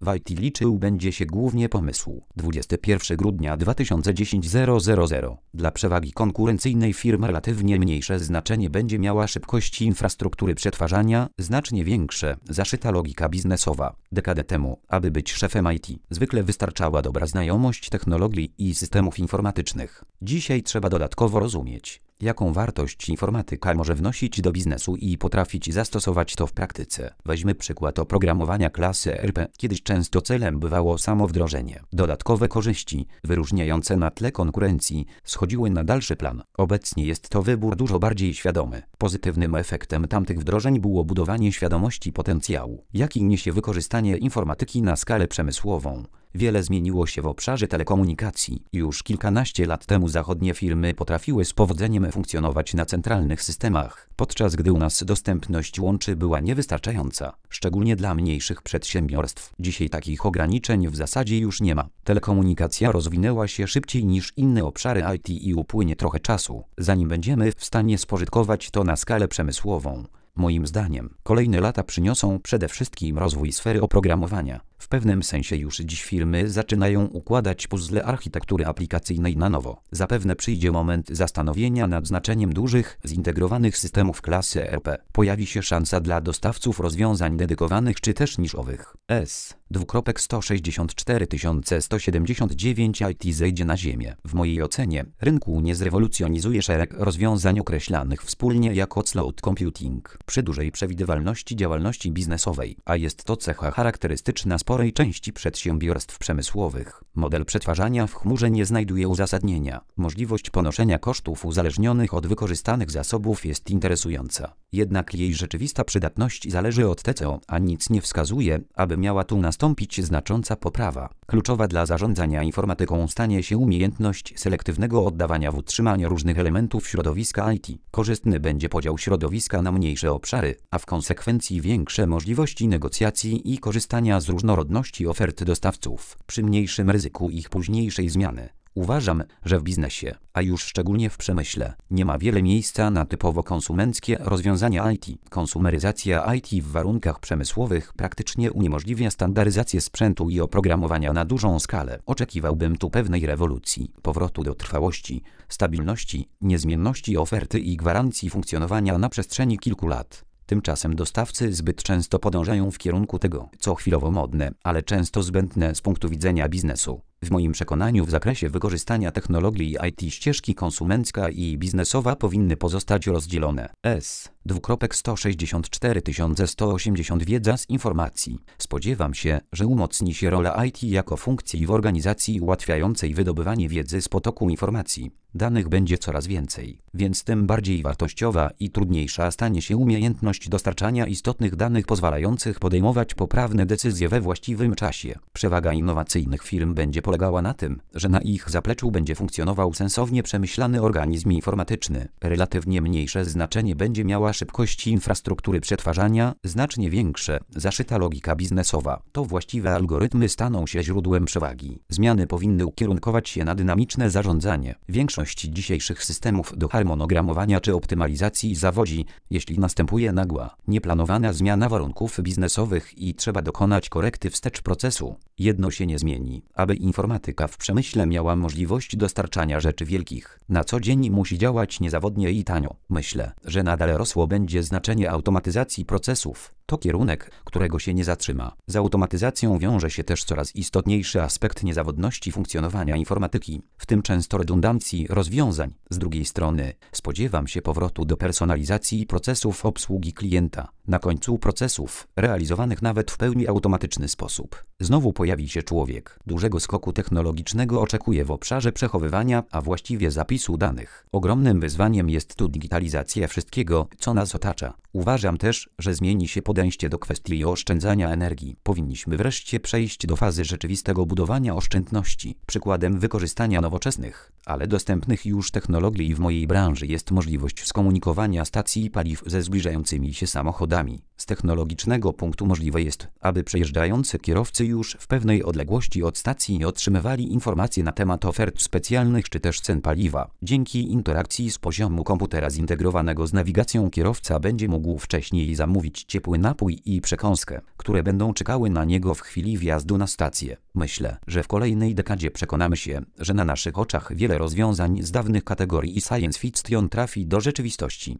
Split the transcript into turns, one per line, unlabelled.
W IT liczył będzie się głównie pomysł. 21 grudnia 2010 000. Dla przewagi konkurencyjnej firm relatywnie mniejsze znaczenie będzie miała szybkość infrastruktury przetwarzania, znacznie większe zaszyta logika biznesowa. Dekadę temu, aby być szefem IT, zwykle wystarczała dobra znajomość technologii i systemów informatycznych. Dzisiaj trzeba dodatkowo rozumieć, jaką wartość informatyka może wnosić do biznesu i potrafić zastosować to w praktyce. Weźmy przykład oprogramowania klasy ERP. Kiedyś często celem bywało samo wdrożenie. Dodatkowe korzyści, wyróżniające na tle konkurencji, schodziły na dalszy plan. Obecnie jest to wybór dużo bardziej świadomy. Pozytywnym efektem tamtych wdrożeń było budowanie świadomości potencjału, jaki niesie wykorzystanie informatyki na skalę przemysłową. Wiele zmieniło się w obszarze telekomunikacji. Już kilkanaście lat temu zachodnie firmy potrafiły z powodzeniem funkcjonować na centralnych systemach, podczas gdy u nas dostępność łączy była niewystarczająca, szczególnie dla mniejszych przedsiębiorstw. Dzisiaj takich ograniczeń w zasadzie już nie ma. Telekomunikacja rozwinęła się szybciej niż inne obszary IT i upłynie trochę czasu, zanim będziemy w stanie spożytkować to na skalę przemysłową. Moim zdaniem, kolejne lata przyniosą przede wszystkim rozwój sfery oprogramowania. W pewnym sensie już dziś firmy zaczynają układać puzzle architektury aplikacyjnej na nowo. Zapewne przyjdzie moment zastanowienia nad znaczeniem dużych, zintegrowanych systemów klasy ERP. Pojawi się szansa dla dostawców rozwiązań dedykowanych czy też niszowych. S.164 179 IT zejdzie na ziemię. W mojej ocenie, rynku nie zrewolucjonizuje szereg rozwiązań określanych wspólnie jako cloud computing przy dużej przewidywalności działalności biznesowej, a jest to cecha charakterystyczna sporej części przedsiębiorstw przemysłowych. Model przetwarzania w chmurze nie znajduje uzasadnienia. Możliwość ponoszenia kosztów uzależnionych od wykorzystanych zasobów jest interesująca. Jednak jej rzeczywista przydatność zależy od TCO, a nic nie wskazuje, aby miała tu nastąpić znacząca poprawa. Kluczowa dla zarządzania informatyką stanie się umiejętność selektywnego oddawania w utrzymanie różnych elementów środowiska IT. Korzystny będzie podział środowiska na mniejsze obszary, a w konsekwencji większe możliwości negocjacji i korzystania z różnorodności ofert dostawców, przy mniejszym ryzyku ich późniejszej zmiany. Uważam, że w biznesie, a już szczególnie w przemyśle, nie ma wiele miejsca na typowo konsumenckie rozwiązania IT. Konsumeryzacja IT w warunkach przemysłowych praktycznie uniemożliwia standaryzację sprzętu i oprogramowania na dużą skalę. Oczekiwałbym tu pewnej rewolucji, powrotu do trwałości, stabilności, niezmienności oferty i gwarancji funkcjonowania na przestrzeni kilku lat. Tymczasem dostawcy zbyt często podążają w kierunku tego, co chwilowo modne, ale często zbędne z punktu widzenia biznesu. W moim przekonaniu w zakresie wykorzystania technologii IT ścieżki konsumencka i biznesowa powinny pozostać rozdzielone. S.164 180 Wiedza z informacji. Spodziewam się, że umocni się rola IT jako funkcji w organizacji ułatwiającej wydobywanie wiedzy z potoku informacji. Danych będzie coraz więcej, więc tym bardziej wartościowa i trudniejsza stanie się umiejętność dostarczania istotnych danych pozwalających podejmować poprawne decyzje we właściwym czasie. Przewaga innowacyjnych firm będzie polegała na tym, że na ich zapleczu będzie funkcjonował sensownie przemyślany organizm informatyczny. Relatywnie mniejsze znaczenie będzie miała szybkość infrastruktury przetwarzania, znacznie większe zaszyta logika biznesowa. To właściwe algorytmy staną się źródłem przewagi. Zmiany powinny ukierunkować się na dynamiczne zarządzanie. Większość dzisiejszych systemów do harmonogramowania czy optymalizacji zawodzi, jeśli następuje nagła, nieplanowana zmiana warunków biznesowych i trzeba dokonać korekty wstecz procesu. Jedno się nie zmieni, aby informatyka w przemyśle miała możliwość dostarczania rzeczy wielkich. Na co dzień musi działać niezawodnie i tanio. Myślę, że nadal rosło będzie znaczenie automatyzacji procesów. To kierunek, którego się nie zatrzyma. Z automatyzacją wiąże się też coraz istotniejszy aspekt niezawodności funkcjonowania informatyki, w tym często redundancji rozwiązań. Z drugiej strony, spodziewam się powrotu do personalizacji procesów obsługi klienta. Na końcu procesów, realizowanych nawet w pełni automatyczny sposób, znowu pojawi się człowiek. Dużego skoku technologicznego oczekuje w obszarze przechowywania, a właściwie zapisu danych. Ogromnym wyzwaniem jest tu digitalizacja wszystkiego, co nas otacza. Uważam też, że zmieni się podejście do kwestii oszczędzania energii. Powinniśmy wreszcie przejść do fazy rzeczywistego budowania oszczędności. Przykładem wykorzystania nowoczesnych, ale dostępnych już technologii w mojej branży jest możliwość skomunikowania stacji paliw ze zbliżającymi się samochodami. Z technologicznego punktu możliwe jest, aby przejeżdżający kierowcy już w pewnej odległości od stacji otrzymywali informacje na temat ofert specjalnych czy też cen paliwa. Dzięki interakcji z poziomu komputera zintegrowanego z nawigacją kierowca będzie mógł wcześniej zamówić ciepły napój i przekąskę, które będą czekały na niego w chwili wjazdu na stację. Myślę, że w kolejnej dekadzie przekonamy się, że na naszych oczach wiele rozwiązań z dawnych kategorii science fiction trafi do rzeczywistości.